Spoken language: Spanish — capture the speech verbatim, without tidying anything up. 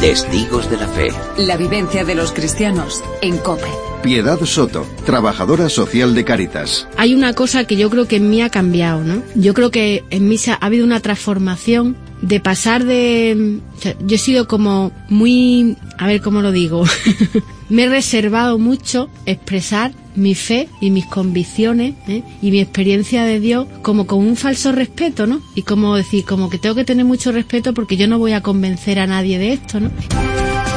Testigos de la Fe. La vivencia de los cristianos en COPE. Piedad Soto, trabajadora social de Cáritas. Hay una cosa que yo creo que en mí ha cambiado, ¿no? Yo creo que en mí ha habido una transformación de pasar de... O sea, yo he sido como muy... A ver cómo lo digo. Me he reservado mucho expresar mi fe y mis convicciones, ¿eh? Y mi experiencia de Dios como con un falso respeto, ¿no? Y como decir, como que tengo que tener mucho respeto porque yo no voy a convencer a nadie de esto, ¿no?